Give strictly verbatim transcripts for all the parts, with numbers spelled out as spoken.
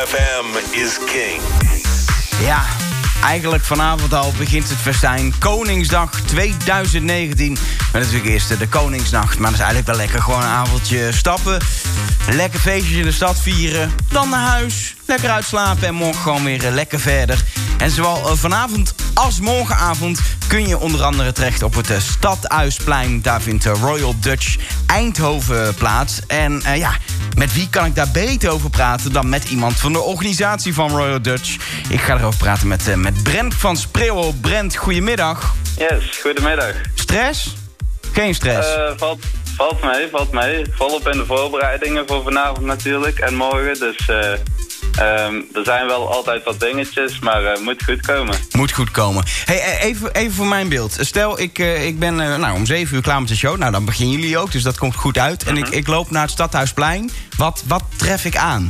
F M is king. Ja, eigenlijk vanavond al begint het festijn. Koningsdag twintig negentien. Met natuurlijk eerst de Koningsnacht. Maar dat is eigenlijk wel lekker. Gewoon een avondje stappen. Lekker feestjes in de stad vieren. Dan naar huis. Lekker uitslapen. En morgen gewoon weer lekker verder. En zowel vanavond als morgenavond kun je onder andere terecht op het Stadhuisplein. Daar vindt de Royal Dutch Eindhoven plaats. En uh, ja, met wie kan ik daar beter over praten dan met iemand van de organisatie van Royal Dutch? Ik ga erover praten met, uh, met Brent van Spreeuwel. Brent, goedemiddag. Yes, goedemiddag. Stress? Geen stress? Uh, valt, valt mee, valt mee. Volop in de voorbereidingen voor vanavond natuurlijk en morgen. Dus uh, um, er zijn wel altijd wat dingetjes, maar uh, moet goed komen. Moet goed komen. Hey, even, even voor mijn beeld. Stel, ik, uh, ik ben uh, nou, om zeven uur klaar met de show. Nou, dan beginnen jullie ook, dus dat komt goed uit. En uh-huh. ik, ik loop naar het Stadhuisplein. Wat, wat tref ik aan?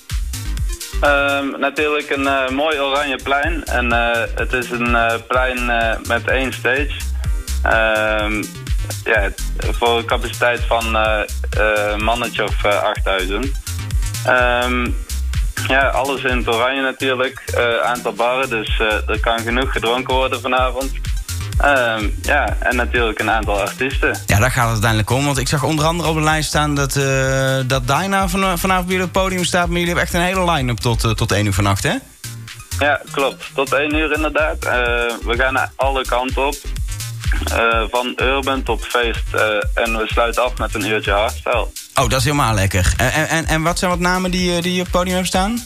Um, natuurlijk een uh, mooi oranje plein. En uh, het is een uh, plein uh, met één stage. Um, ja, voor een capaciteit van uh, uh, mannetje of uh, achtduizend. Um, ja, alles in het oranje natuurlijk. Uh, aantal barren, dus uh, er kan genoeg gedronken worden vanavond. Um, ja, en natuurlijk een aantal artiesten. Ja, daar gaat het uiteindelijk om. Want ik zag onder andere op de lijst staan dat, uh, dat Dyna van, vanavond bij jullie op het podium staat. Maar jullie hebben echt een hele line-up tot, uh, tot één uur vannacht, hè? Ja, klopt. Tot één uur inderdaad. Uh, we gaan alle kanten op. Uh, van urban tot feest. Uh, en we sluiten af met een uurtje hardstyle. Oh, dat is helemaal lekker. En, en, en wat zijn wat namen die, die op het podium hebben staan?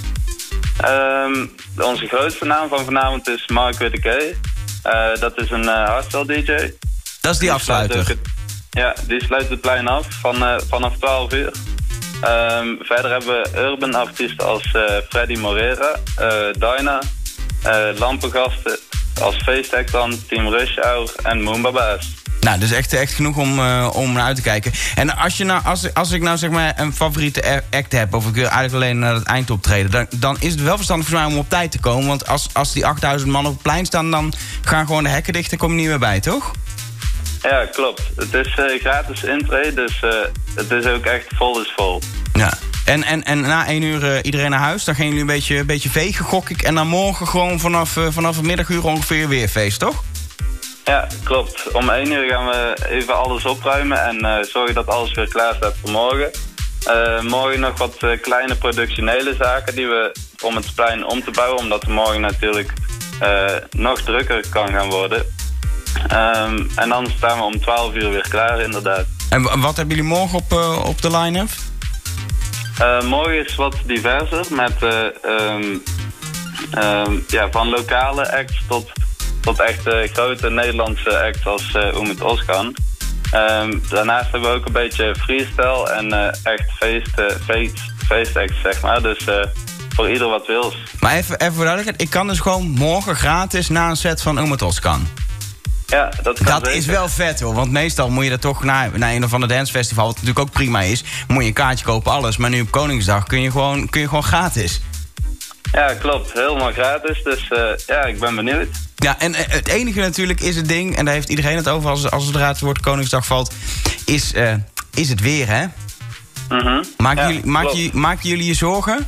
Um, onze grootste naam van vanavond is Mark Witte. Uh, dat is een uh, hardstyle D J. Dat is die, die afsluiter? Het, ja, die sluit het plein af van, uh, vanaf twaalf uur. Um, verder hebben we urban artiesten als uh, Freddy Morera, uh, Dyna, uh, lampengasten als feestact dan, Team Rush Hour en Moombaba's. Nou, dus echt, echt genoeg om, uh, om naar uit te kijken. En als, je nou, als, als ik nou zeg maar een favoriete act heb, of ik wil eigenlijk alleen naar het eindoptreden, dan, dan is het wel verstandig voor mij om op tijd te komen. Want als, als die achtduizend man op het plein staan, dan gaan gewoon de hekken dicht en kom je niet meer bij, toch? Ja, klopt. Het is uh, gratis intree, dus uh, het is ook echt vol is vol. Ja. En, en, en na één uur uh, iedereen naar huis, dan gaan jullie een beetje, een beetje vegen, gok ik. En dan morgen gewoon vanaf, uh, vanaf het middaguur ongeveer weer feest, toch? Ja, klopt. Om één uur gaan we even alles opruimen en uh, zorgen dat alles weer klaar staat voor morgen. Uh, morgen nog wat uh, kleine productionele zaken die we om het plein om te bouwen, omdat het morgen natuurlijk uh, nog drukker kan gaan worden. Um, en dan staan we om twaalf uur weer klaar, inderdaad. En wat hebben jullie morgen op, uh, op de line-up? Uh, morgen is wat diverser, met uh, um, um, ja, van lokale acts tot, tot echt uh, grote Nederlandse acts als uh, Umut Özkan. Um, daarnaast hebben we ook een beetje freestyle en uh, echt feest, uh, feest, feestacts, zeg maar. Dus uh, voor ieder wat wils. Maar even, even voor duidelijkheid, ik kan dus gewoon morgen gratis na een set van Umut Özkan. Ja, dat kan Dat zeker. is wel vet hoor, want meestal moet je er toch naar, naar een of ander dancefestival, wat natuurlijk ook prima is, moet je een kaartje kopen, alles. Maar nu op Koningsdag kun je gewoon, kun je gewoon gratis. Ja, klopt. Helemaal gratis. Dus uh, ja, ik ben benieuwd. Ja, en uh, het enige natuurlijk is het ding, en daar heeft iedereen het over als, als het eruit het woord Koningsdag valt, is, uh, is het weer, hè? Mm-hmm. Maken, ja, jullie, maken, jullie, maken jullie je zorgen?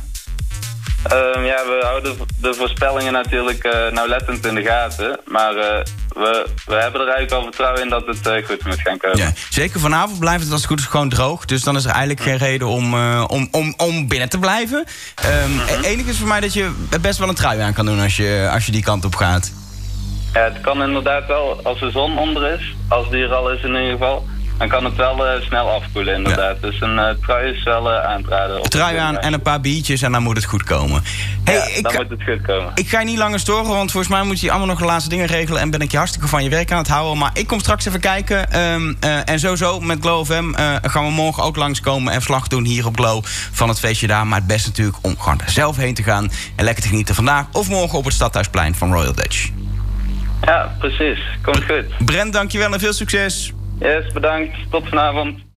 Um, ja, we houden de voorspellingen natuurlijk uh, nauwlettend in de gaten. Maar uh, we, we hebben er eigenlijk al vertrouwen in dat het uh, goed moet gaan komen. Ja, zeker vanavond blijft het als het goed is gewoon droog. Dus dan is er eigenlijk geen reden om, uh, om, om, om binnen te blijven. Um, mm-hmm. Het enige is voor mij dat je best wel een trui aan kan doen als je, als je die kant op gaat. Ja, het kan inderdaad wel als de zon onder is. Als die er al is in ieder geval. Dan kan het wel uh, snel afkoelen inderdaad. Ja. Dus een uh, trui is wel uh, aan te raden. Trui aan en een paar biertjes en dan moet het goed komen. Hey, ja, ik dan ga, moet het goed komen. Ik ga je niet langer storen, want volgens mij moet je allemaal nog de laatste dingen regelen. En ben ik je hartstikke van je werk aan het houden. Maar ik kom straks even kijken. Um, uh, en sowieso met Glow F M uh, gaan we morgen ook langskomen en verslag doen hier op Glow van het feestje daar. Maar het beste natuurlijk om gewoon er zelf heen te gaan. En lekker te genieten vandaag of morgen op het Stadhuisplein van Royal Dutch. Ja, precies. Komt goed. Brent, dankjewel en veel succes. Yes, bedankt. Tot vanavond.